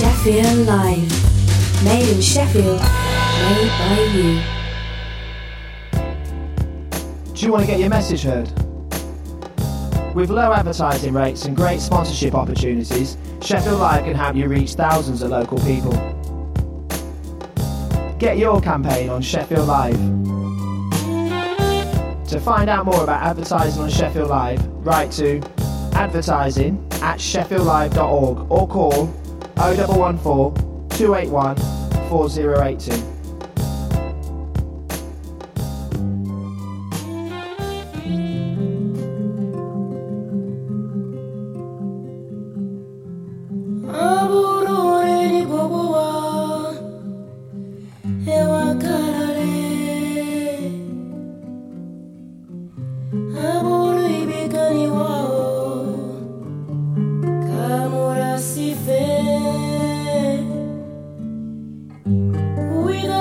Sheffield Live. Made in Sheffield, made by you. Do you want to get your message heard? With low advertising rates and great sponsorship opportunities, Sheffield Live can help you reach thousands of local people. Get your campaign on Sheffield Live. To find out more about advertising on Sheffield Live, write to advertising@sheffieldlive.org or call 0114 281 4082. We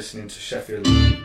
listening to Sheffield.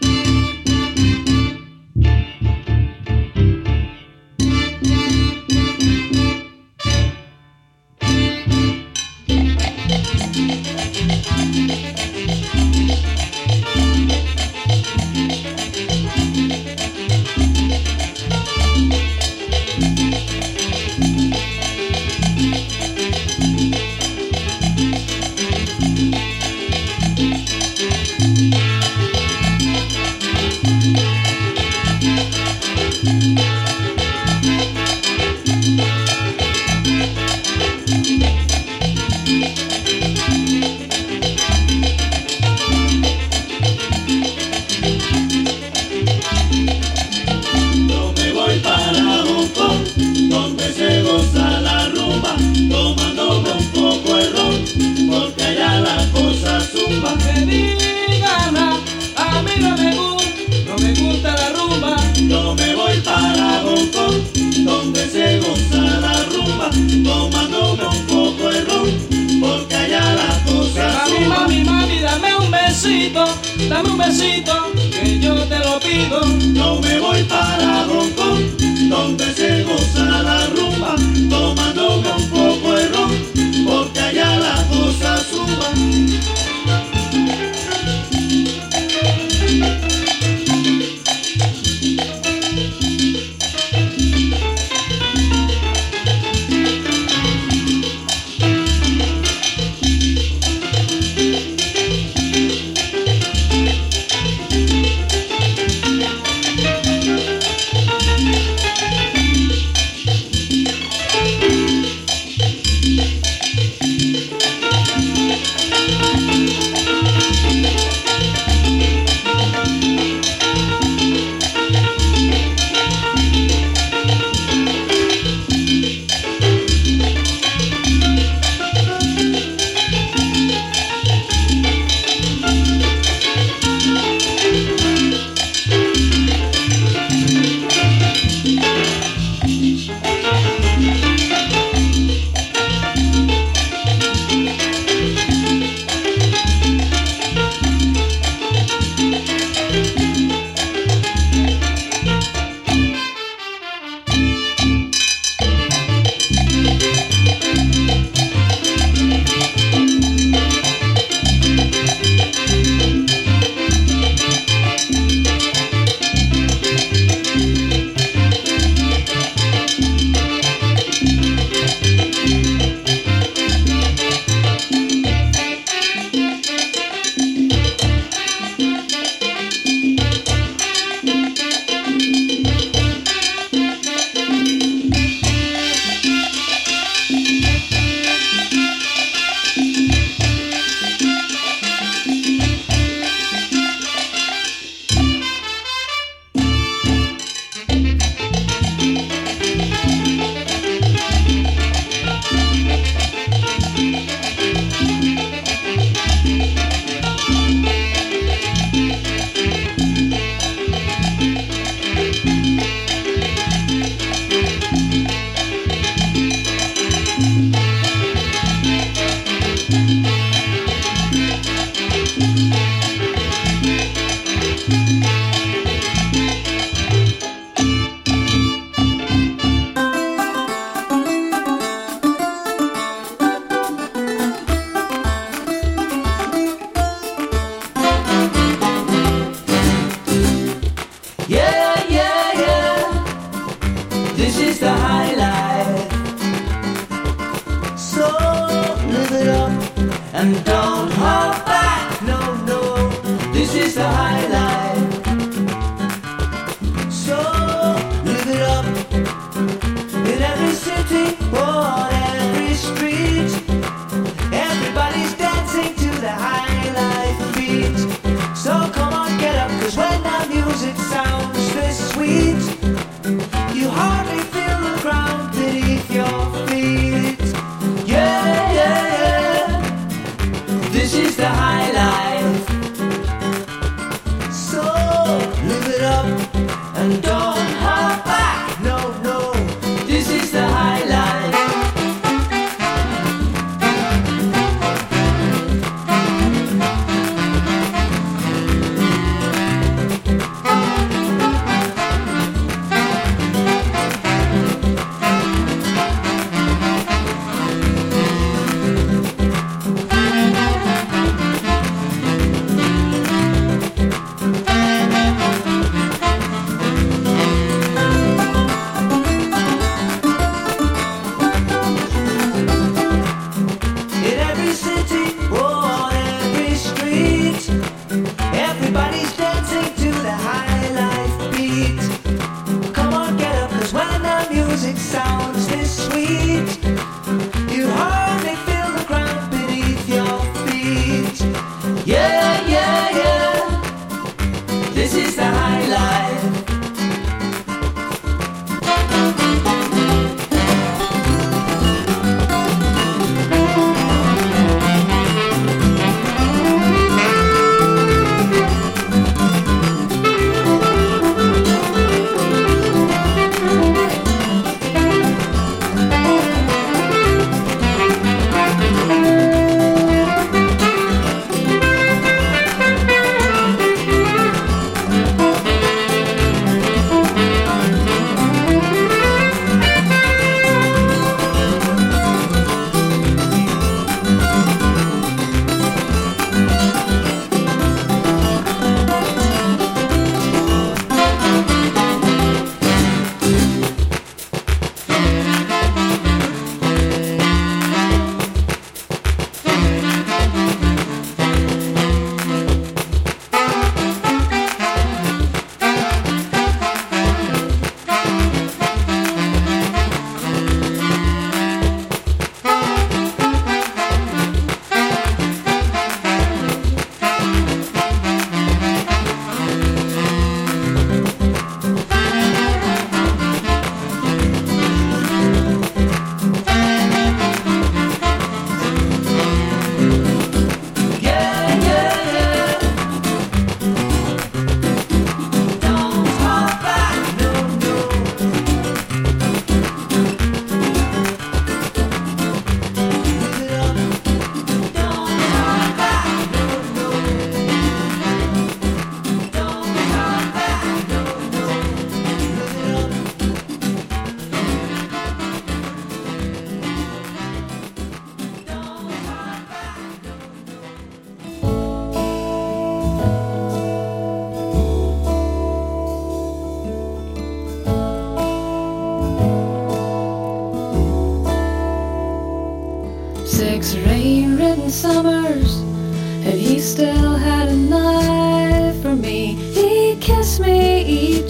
Dame un besito, que yo te lo pido. Yo me voy para Hong Kong, donde se goza la rumba, tomándome un poco de ron, porque allá la cosa zumba.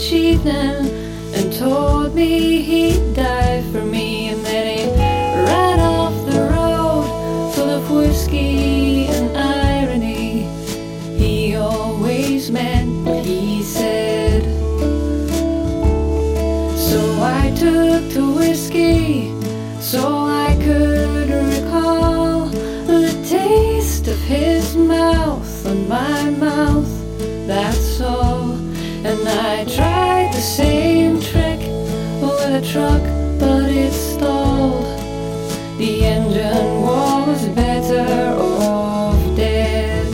each evening and told me he'd die for me, and then he ran off the road full of whiskey and irony. He always meant what he said. So I took to whiskey so I could recall the taste of his mouth on my mouth, that's all. And I tried the same trick with a truck, but it stalled. The engine was better off dead.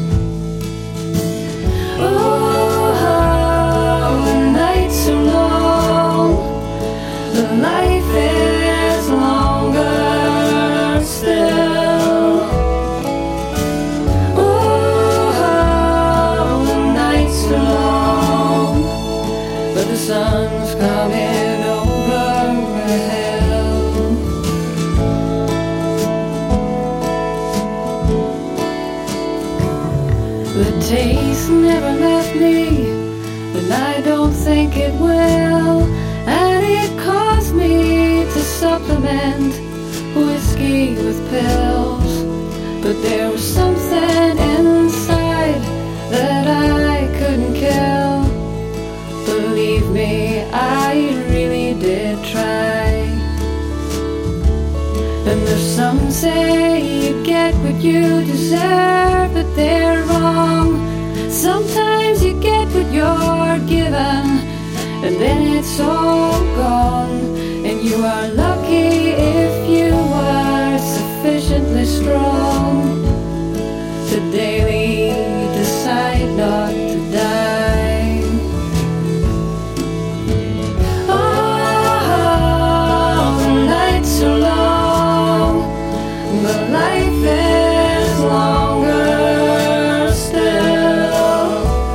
Oh, the nights are long, the life is longer still. Oh, the nights are long, but the sun's coming over a hill. The taste never left me, and I don't think it will. And it caused me to supplement whiskey with pills. But there was something inside that I couldn't kill. Believe me, I really did try. And there's some say you get what you deserve, but they're wrong. Sometimes you get what you're given, and then it's all gone. And you are lucky if you are sufficiently strong to daily decide not to die. Oh, the nights are long, but life is longer still.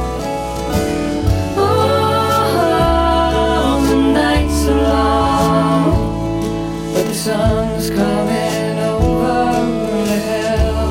Oh, the nights are long, but the sun's coming over the hill.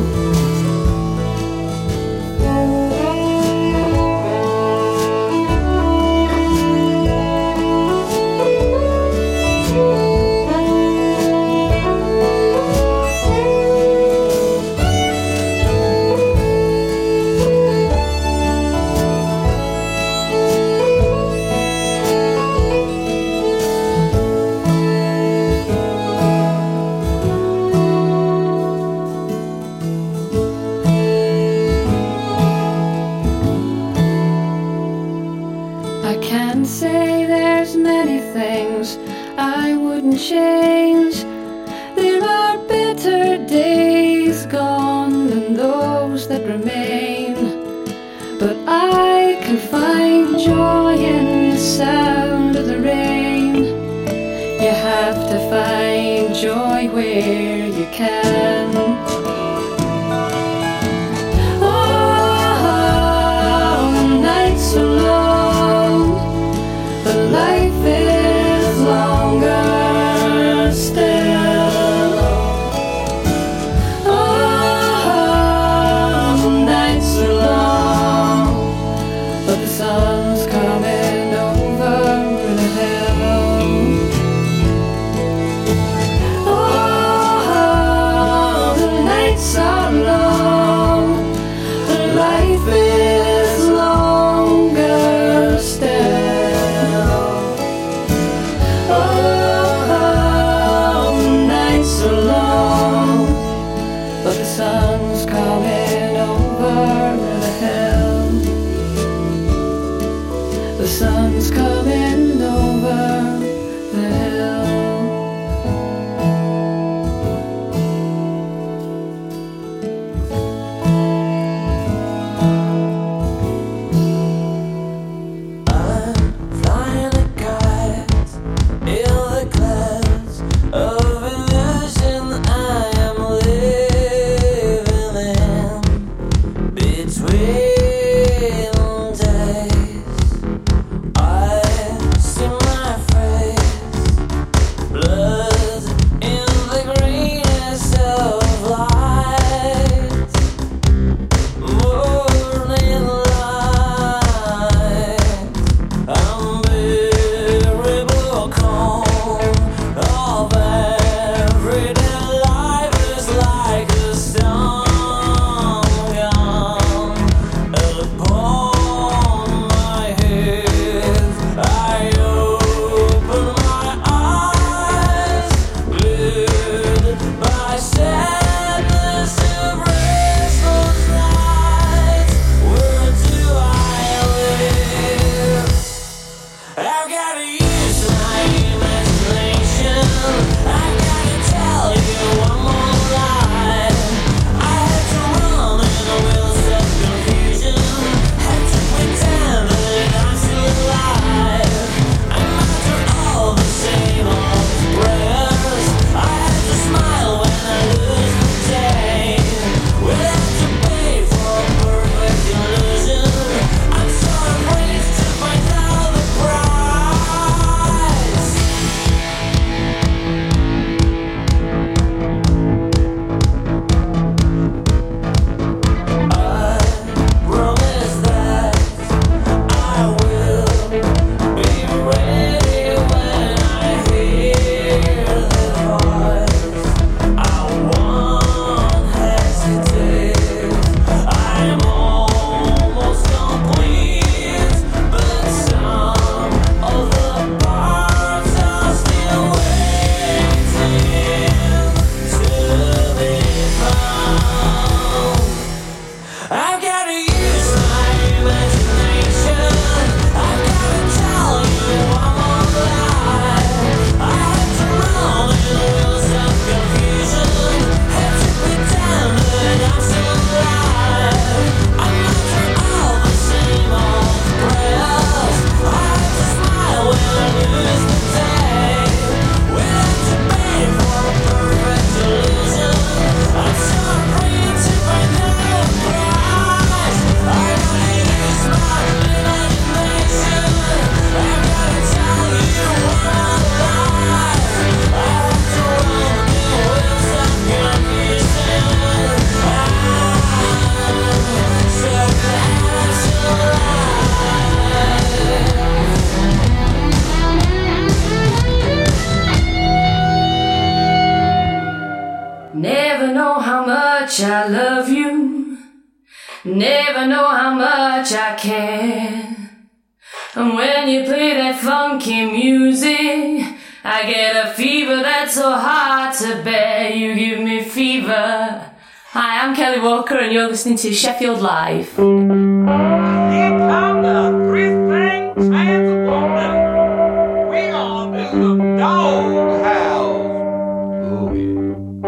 I can't say there's many things I wouldn't change. There are better days gone than those that remain. But I can find joy in the sound of the rain. You have to find joy where you can. Oh, the nights are long, but life is longer still. Oh, the nights are long, but the sun's coming over the hill. Oh, the nights are long, but life is longer still. Oh, the nights are long, but the sun's coming over the hill. The sun's coming over the hill. Flying a kite in the clouds of illusion I am living in between days. I see my friends. much I love you, never know how much I care. And when you play that funky music, I get a fever that's so hard to bear. You give me fever. Hi, I'm Kelly Walker and you're listening to Sheffield Live. Here come the three-string transformer. We gonna do some doghouse. Oh yeah.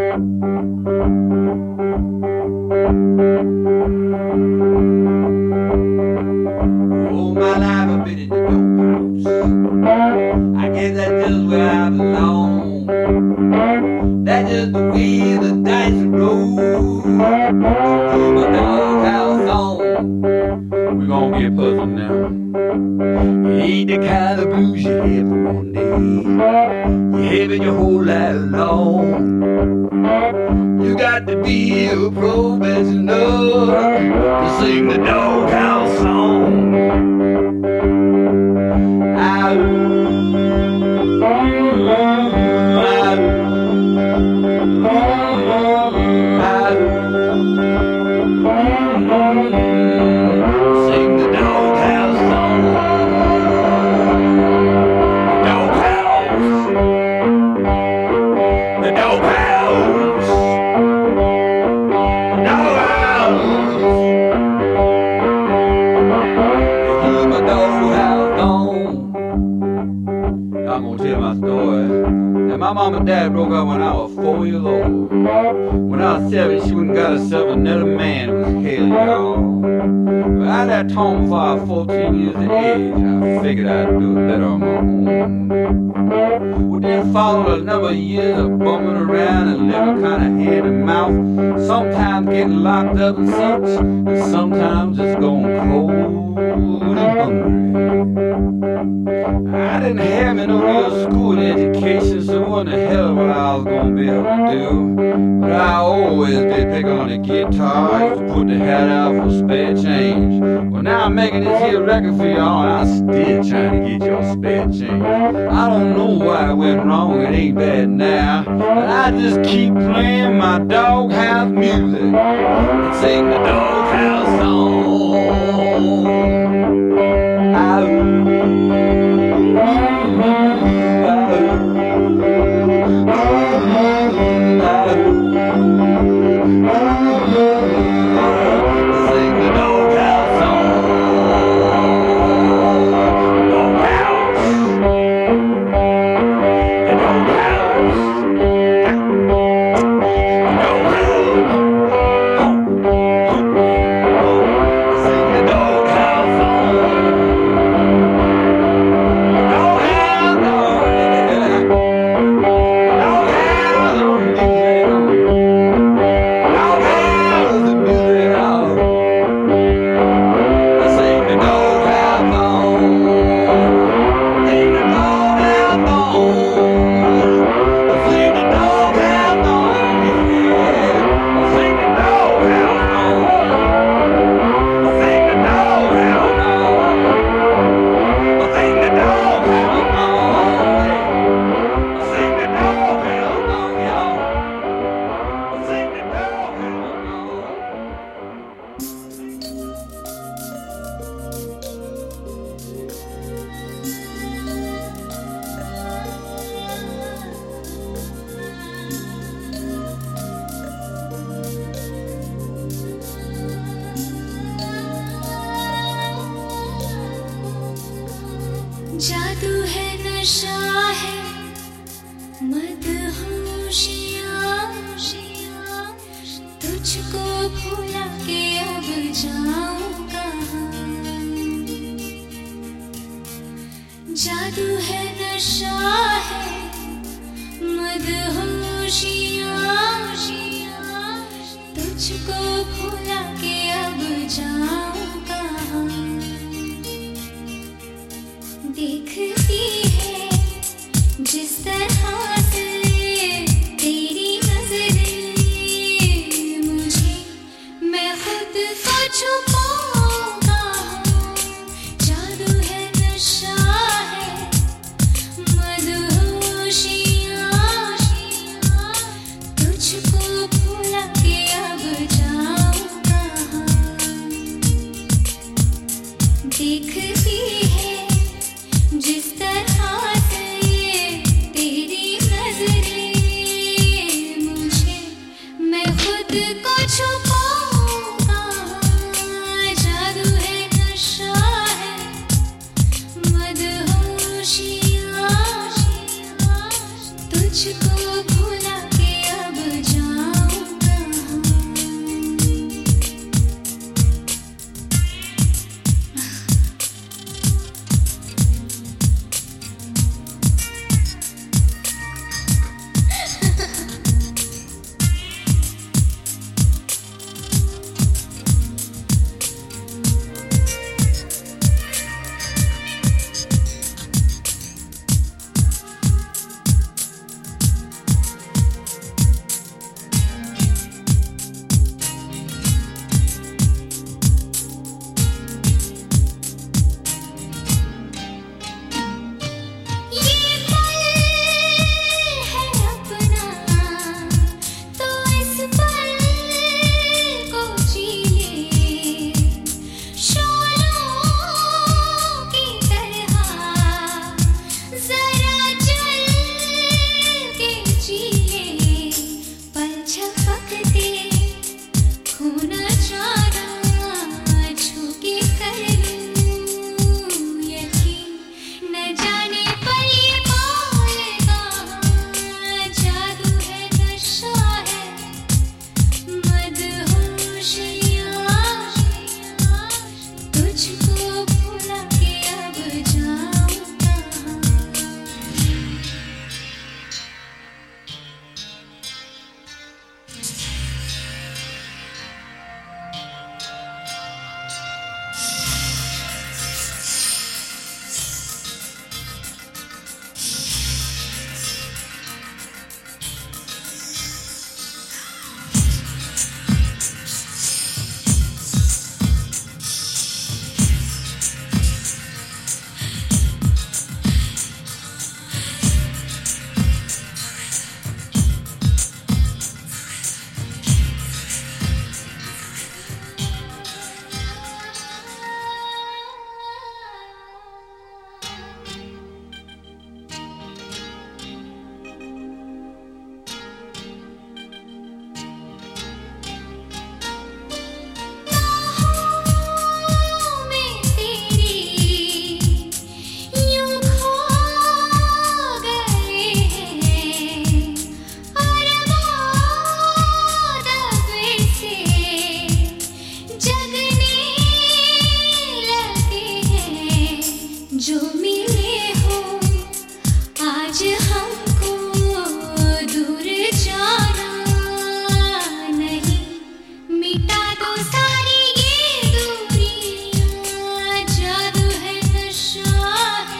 All my life I've been in the doghouse. I guess that's just where I belong. That's just the way the dice roll. Put my doghouse on. We gonna get puzzled now. It ain't the kind of blues you have for one day. You have it your whole life long. You got to be a professional to sing the doghouse song. Sing the doghouse song. The doghouse. The doghouse. Hear my doghouse song. I'm gonna tell my story. Now my mom and dad broke up when I was 4 years old. When I was 7, she went and got herself another man. It was hell, y'all. But I left home before I was 14 years of age. I figured I'd do it better on my own. Well, then followed a number of years of bumming around and living kind of hand to mouth. Sometimes getting locked up and such, and sometimes just going cold and hungry. I didn't have me no real school education, so what the hell what I was gonna be able to do. But I always did pick on the guitar. I used to put the hat out for spare change. Well, now I'm making this here record for y'all, and I'm still trying to get your spare change. I don't know why it went wrong, it ain't bad now, but I just keep playing my doghouse music and sing the doghouse song. जादू है नशा है मदहोशियाँ तुझको भूला के अब जाऊँ कहाँ जादू है नशा है मदहोशियाँ तुझको भूला के अब जाऊँ कहाँ देखती है जिस तरह से तेरी नजरें मुझे मैं खुद को छुपाऊं कहाँ जादू है नशा है मदहोशियाँ तुझको भूला के अब जो मिले हो आज हमको दूर जाना नहीं, मिटा दो सारी ये दूरियां, जादू है नशा है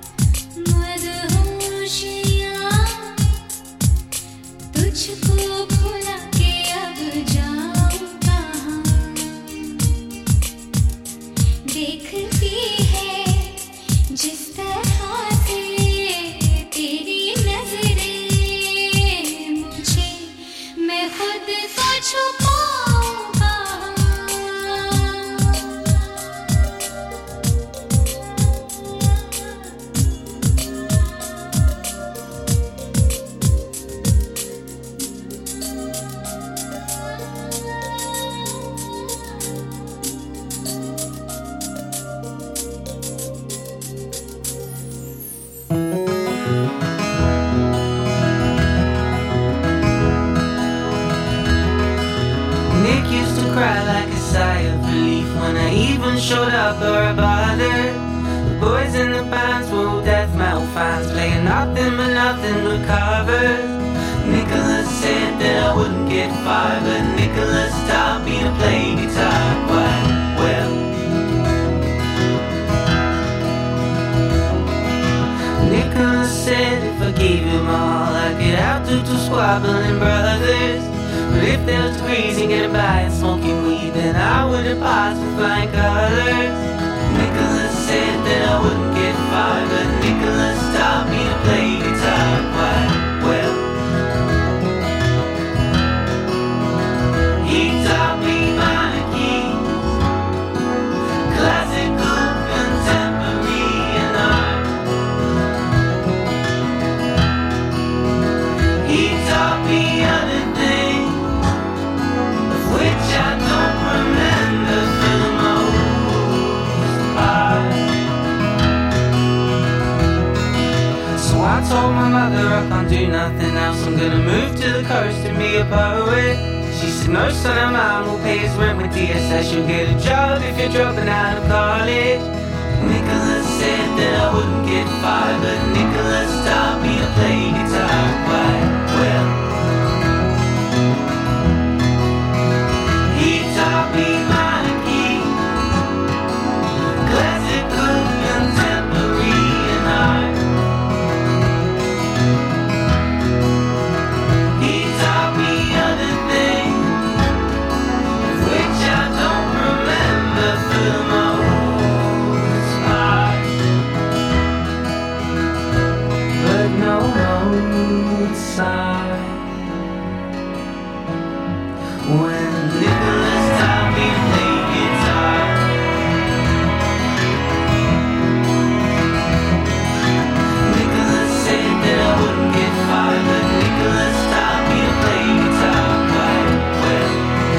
मदहोशियां, तुझको भुला के अब जाऊं कहाँ, देखती है जिस तरह से तेरी नजरें मुझे, मैं खुद को छुपाऊं कहाँ। Nick used to cry like a sigh of relief when I even showed up or I bothered. The boys in the bands were all death metal fans, playing nothing but covers. Nicholas said that I wouldn't get fired, but Nicholas taught me to play guitar quite well. Nicholas said if I gave him all, I could outdo two squabbling brothers. But if there was crazy getting by and smoking weed, then I would have passed with flying colors. Nicholas said that I wouldn't get fired, but Nicholas taught me to play guitar quite well. He taught me minor keys, classical, contemporary, and art. He taught me other things which I don't remember for the most part. So I told my mother I can't do nothing else, I'm gonna move to the coast and be a poet. She said no son of mine will pay his rent with DSS, you'll get a job if you're dropping out of college. Nicholas said that I wouldn't get fired, but Nicholas taught me to play guitar quite well. He taught me minor keys, classical, contemporary, and art. He taught me other things which I don't remember for the most part. But no outside when Nicholas taught me to play guitar. Nicholas said that I wouldn't get fired, but Nicholas taught me to play guitar quite well.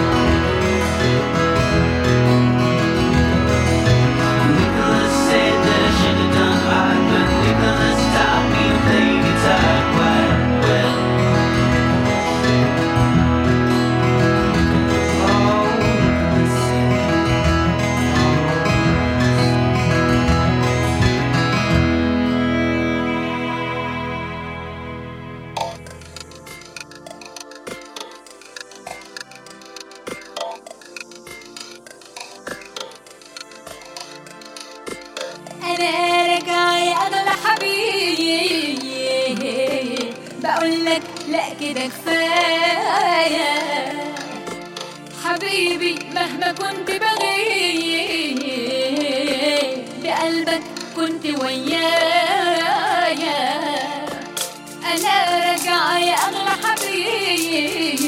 Nicholas said that I should have done right, but Nicholas taught me to play guitar quite well. أنا راجع يا أغلى حبيب، بقولك لأ كده كفاية حبيبي، مهما كنت بغيب بقلبك كنت ويايا. أنا راجع يا أغلى حبيب،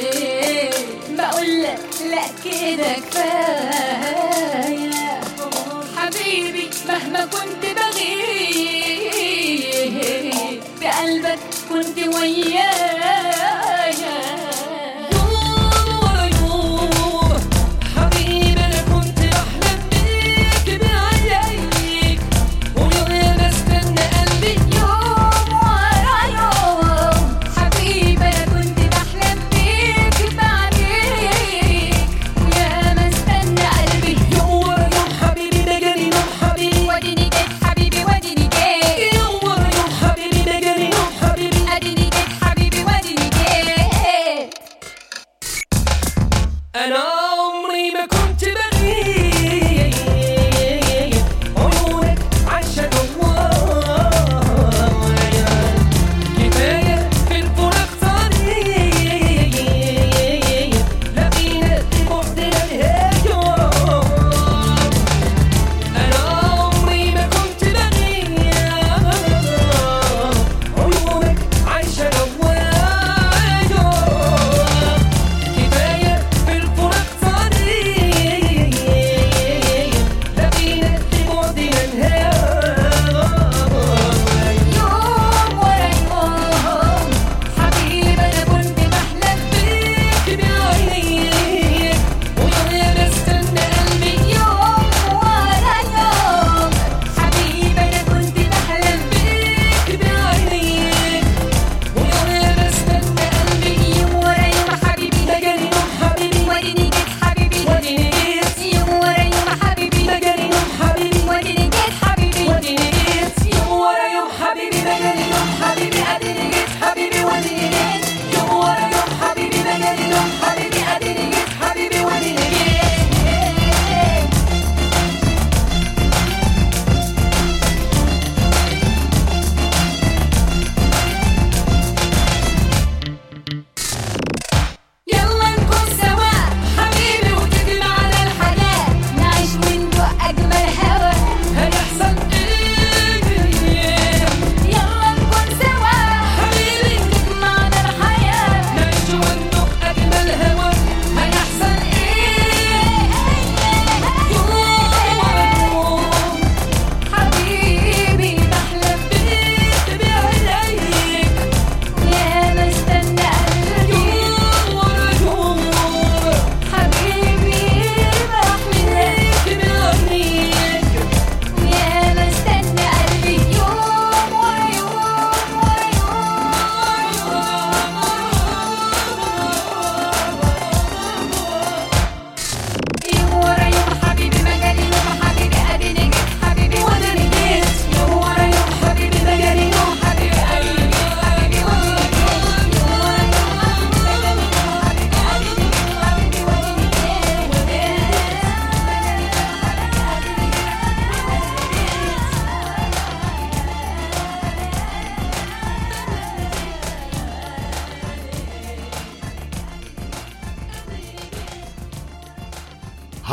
بقولك لأ كده كفاية حبيبي، مهما كنت بغيب بقلبك كنت ويايا. يوم ورا يوم حبيبي أنا كنت بحلم بيك بعينيك، ويوم ما استنى قلبي يوم ورا يوم حبيبي أنا كنت بحلم بيك بعينيك، يا ما استنى قلبي يوم ورا يوم حبيبي ده جالي نوم حبيبي، وديني جيت حبيبي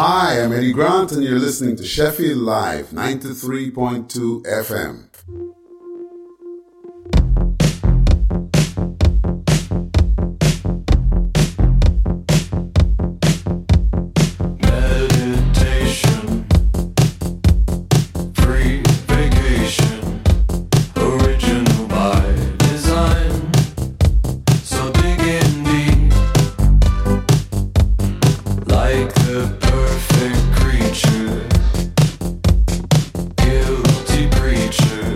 Hi, I'm Eddie Grant, and you're listening to Sheffield Live, 93.2 FM. Perfect creature, guilty preacher.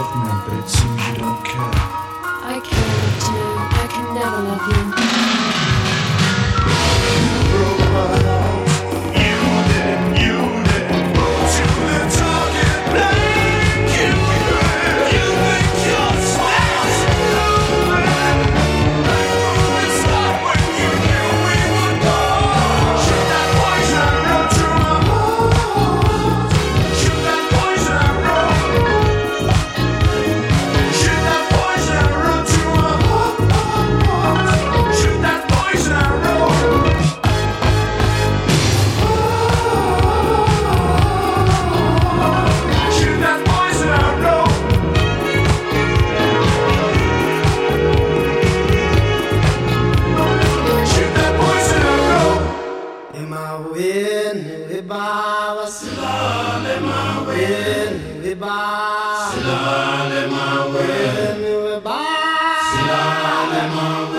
No, but it seems you don't care. I can't love you. I can never love you.